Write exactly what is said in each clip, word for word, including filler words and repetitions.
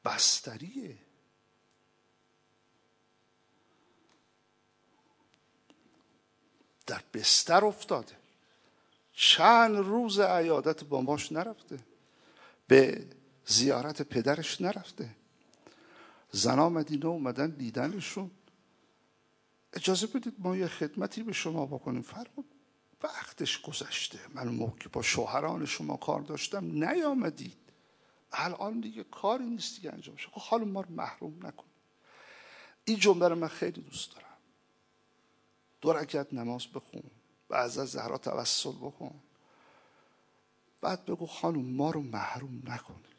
بستریه. در بستر افتاده، چند روز عیادت باباش نرفته، به زیارت پدرش نرفته. زنا مدینه اومدن دیدنشون، اجازه بدید ما یه خدمتی به شما بکنیم. فرمود وقتش گذشته، من اون موقع که با شوهران شما کار داشتم نیامدید، الان دیگه کاری نیست دیگه انجام شد، خب حالا ما رو محروم نکن. این جمله رو من خیلی دوست دارم. دو رکعت نماز بخون، بعد از زهرا توسل بکن، بعد بگو خانم ما رو محروم نکنید.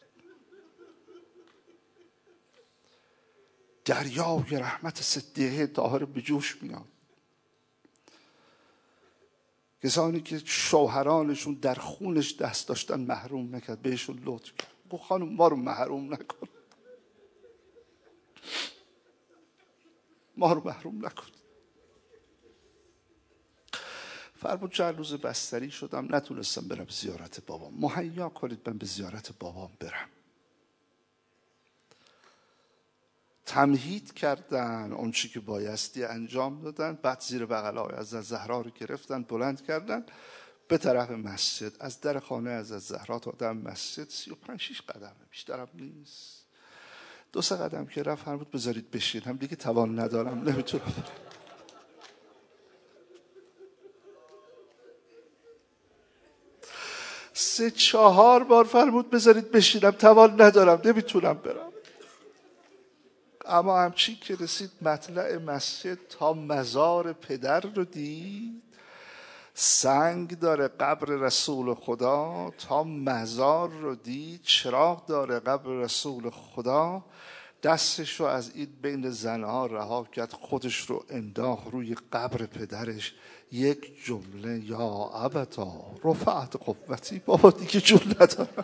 دریای رحمت صدیقه طاهر به جوش میاد. کسانی که شوهرانشون در خونش دست داشتن محروم نکرد، بهشون لطف کرد، گو خانم ما رو محروم نکن، ما رو محروم نکن. فرمود چند روز بستری شدم، نتونستم برم زیارت بابام، مهیا کنید من به زیارت بابام برم. تمهید کردن، اون چی که بایستی انجام دادن. بعد زیر بغلای حضرت زهرا رو گرفتن، بلند کردن به طرف مسجد. از در خانه حضرت زهرا تا در مسجد سی و پنج شیش قدمه، بیشترم نیست. دو سه قدم که رفت فرمود بذارید بشینم، دیگه توان ندارم نمیتونم. سه چهار بار فرمود بذارید بشینم، توان ندارم نمیتونم برم. اما همچین که رسید مطلع مسجد، تا مزار پدر رو دید، سنگ داره قبر رسول خدا، تا مزار رو دید، چراغ داره قبر رسول خدا، دستش رو از این بین زنها رها کرد، خودش رو انداخت روی قبر پدرش. یک جمله، یا ابتا رفعت قوتی، بابا دیگه جون ندارم.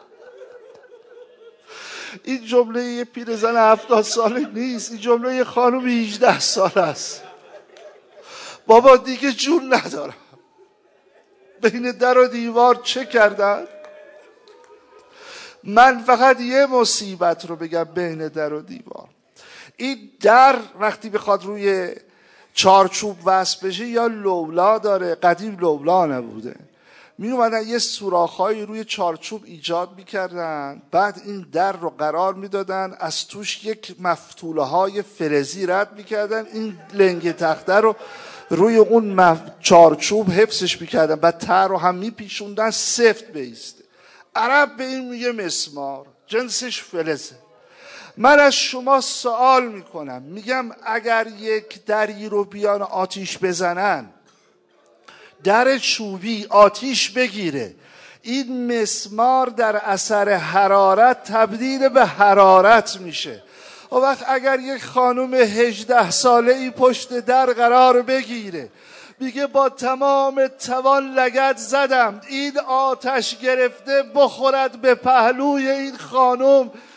این جمله یه پیرزن هفتاد ساله نیست، این جمله یه خانم هجده ساله است. بابا دیگه جون ندارم. بین در و دیوار چه کردن؟ من فقط یه مصیبت رو بگم بین در و دیوار. این در وقتی بخواد روی چارچوب وصل بشه یا لولا داره، قدیم لولا نبوده، می اومدن یه سوراخ‌هایی روی چارچوب ایجاد میکردن، بعد این در رو قرار میدادن، از توش یک مفتوله های فلزی رد میکردن، این لنگ تخته رو روی اون مف... چارچوب حفظش میکردن، بعد تر رو هم میپیشوندن سفت بیسته. عرب به این میگه مسمار، جنسش فلزه. من از شما سوال میکنم، میگم اگر یک دری رو بیان آتیش بزنن، در چوبی آتیش بگیره، این مسمار در اثر حرارت تبدیل به حرارت میشه. و وقت اگر یک خانم هجده ساله ای پشت در قرار بگیره، میگه با تمام توان لگد زدم این آتش گرفته بخورد به پهلوی این خانم،